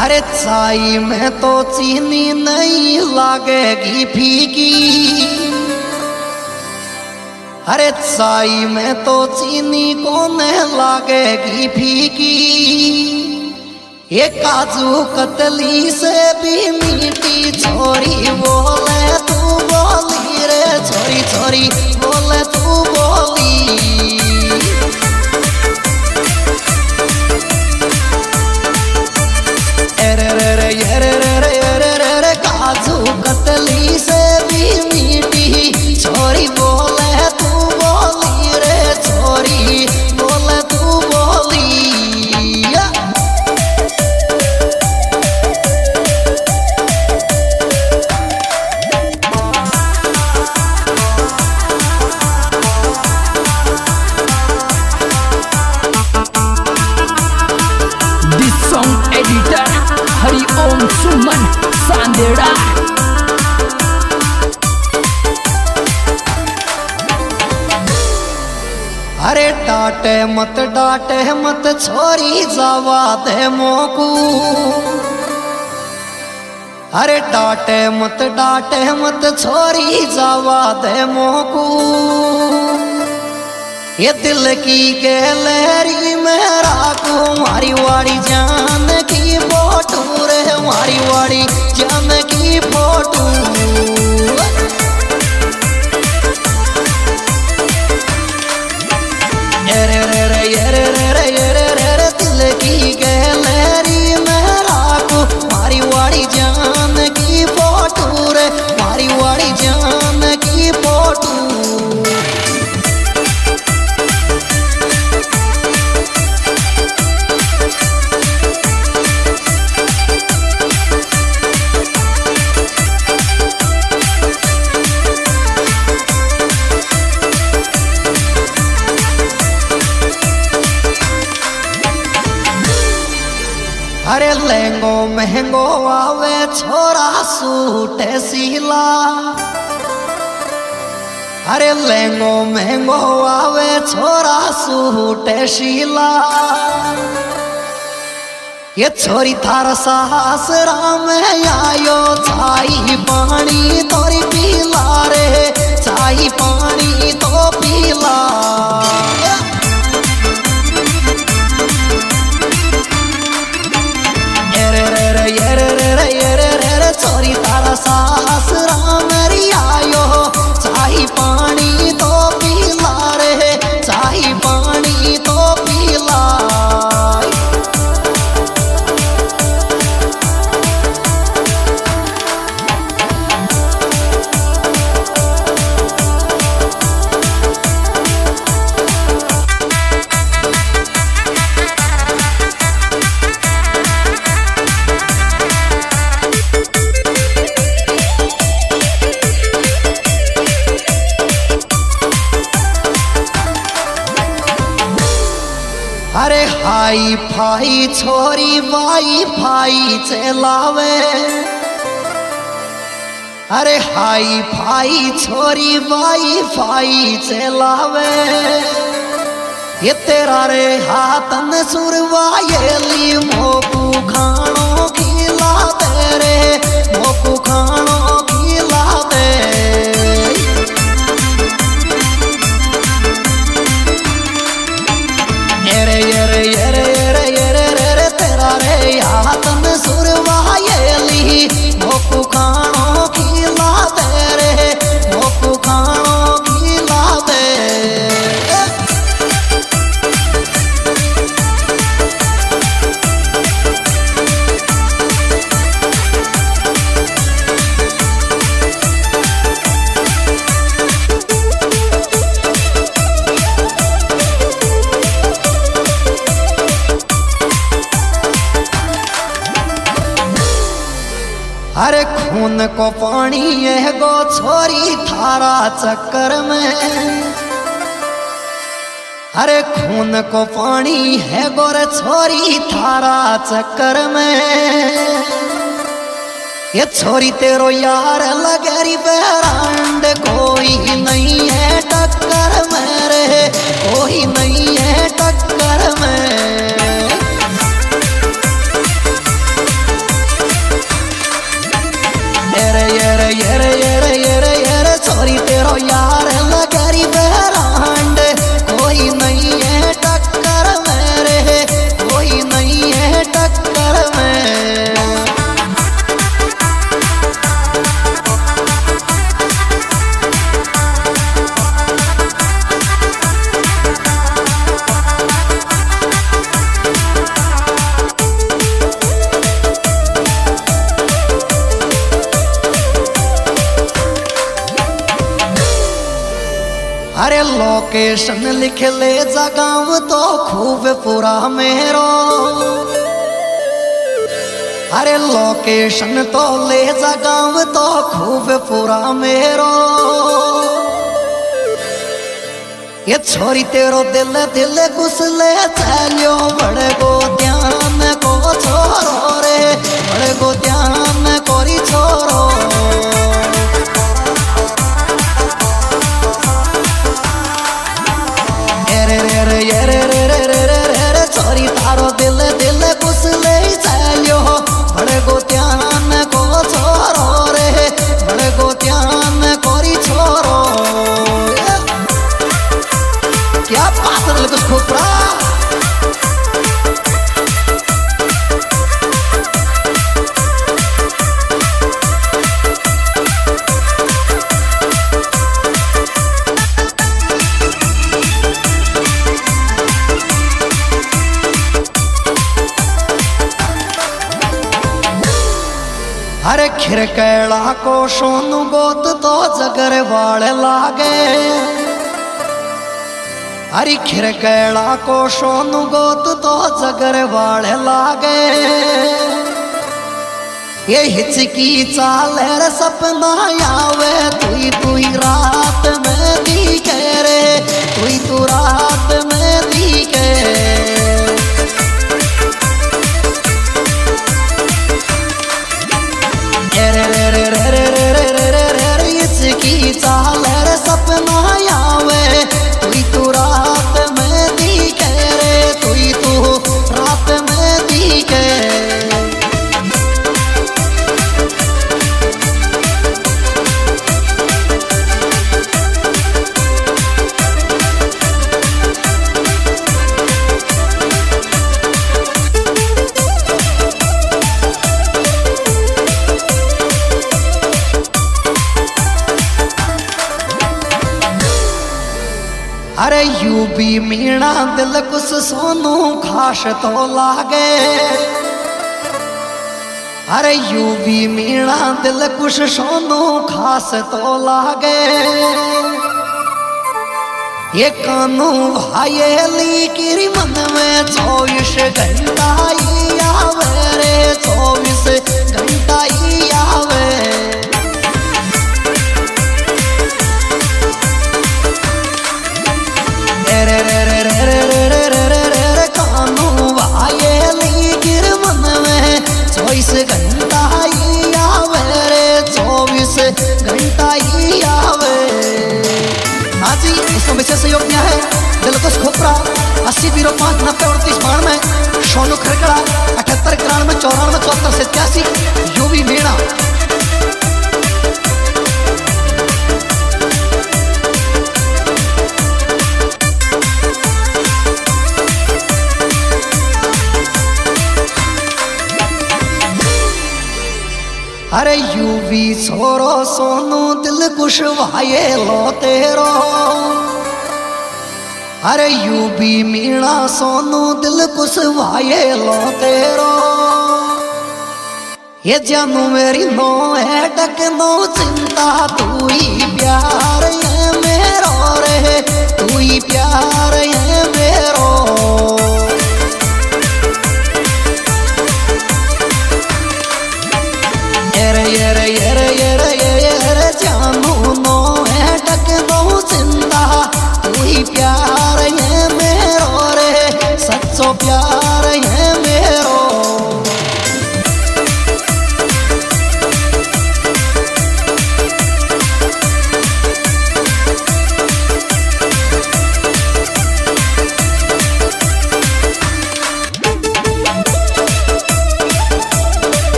अरे चाय में तो चीनी नहीं लागेगी फीकी। अरे चाय में तो चीनी को नहीं लागेगी फीकी। ये काजू कतली से भी मीठी छोरी बोले तू बोली रे छोरी छोरी बोले तू बोली। काजू कतली से भी मीठी छोरी बोले तू बोली रे छोरी बोले तू बोली। This song editor Hari Om Suman Sandera। अरे डांटे मत छोरी जावा दे मोकू। अरे डांटे मत छोरी जावा दे मोकू। ये दिल की गैलरी में राखू मारी वाड़ी जान की फोटो रे मारी वाड़ी जान की फोटो। दिल की गैलरी में राखू मारी वाड़ी जान की फोटो रे मारी वाड़ी जान की फोटो। अरे लहंगो महंगो आवे छोरा सूट सीला। अरे लहंगो महंगो आवे छोरा सूट शीला। ये छोरी थार सासरा में आयो चाई पानी तोरी पीला रे चाई पानी तो पीला। छोरी तारा सासरा मेरी आयो चाही पानी तो पीला रे चाही पानी तो पीला। अरे हाई फाई छोरी वाई फाई चलावे। अरे हाई फाई छोरी वाई फाई चलावे। ये तेरा रे हाथन सुरवायली मोकू खानो खिला दे रे मोकू खानो खिला दे। तेरा रे हाथन सुरवायली मोकू खानो खिला दे रे मोकू खानो खिला दे। अरे खून को पानी है गो छोरी थारा चक्कर में। अरे खून को पानी है गोर छोरी थारा चक्कर में। ये छोरी तेरो यार लगरी बेरांड कोई नहीं है टक्कर में रे कोई नहीं है टक्कर में। लोकेशन लिख ले जगाव तो खूब पूरा मेरो। अरे लोकेशन तो ले जगाव तो खूब पूरा मेरो। ये छोरी तेरो दिल दिल घुसले चलियो बड़े गो ध्यान को छोरो रे, बड़े गो ध्यान कोरी छोरो। छोरी तारो दिल दिल घुसले चलियो बड़े गो ध्यान को छोरो रे, बड़े गो ध्यान कोरी छोरो। क्या बात है कुछ खोपड़ा। अरे खिरकेला को सोनू गोत तो जगर वाले लागे। अरे खिरकेला को सोनू गोत तो जगर वाले लागे। ये हिचकी चाले रे सपना आवे तू ही रात में दिखे रे, तू रात में दिखे। इसकी चाल रे सपना आवे तू रात में दिखे रे, तू रात में दिखे। अरे यू भी मीणा दिल कुछ सोनू खास तो लागे। अरे यू भी मीणा दिल कुछ सोनू खास तो लागे। ये कानू भाईली की मन में 24 घंटा ही आवे रे, 24 घंटा ही आवे। कानू भाईली गिर मन में 24 घंटा ही आवे रे, 24 घंटा ही आवे। हाँ जी, इसमें विशेष सहयोग दिया है दिलकुश खोपड़ा 80059038 में, सोनू खरकड़ा 78 91 94 74 87, यूवी मीणा। अरे यूवी छोरो सोनू दिल कुछ भाये लो तेरो। अरे यूवी मीणा सोनू दिल कुछ भाये लो तेरो। ये जानू मेरी नो है डक नो चिंता तू ही प्यार है मेरो रे, तू ही प्यार है मेरो।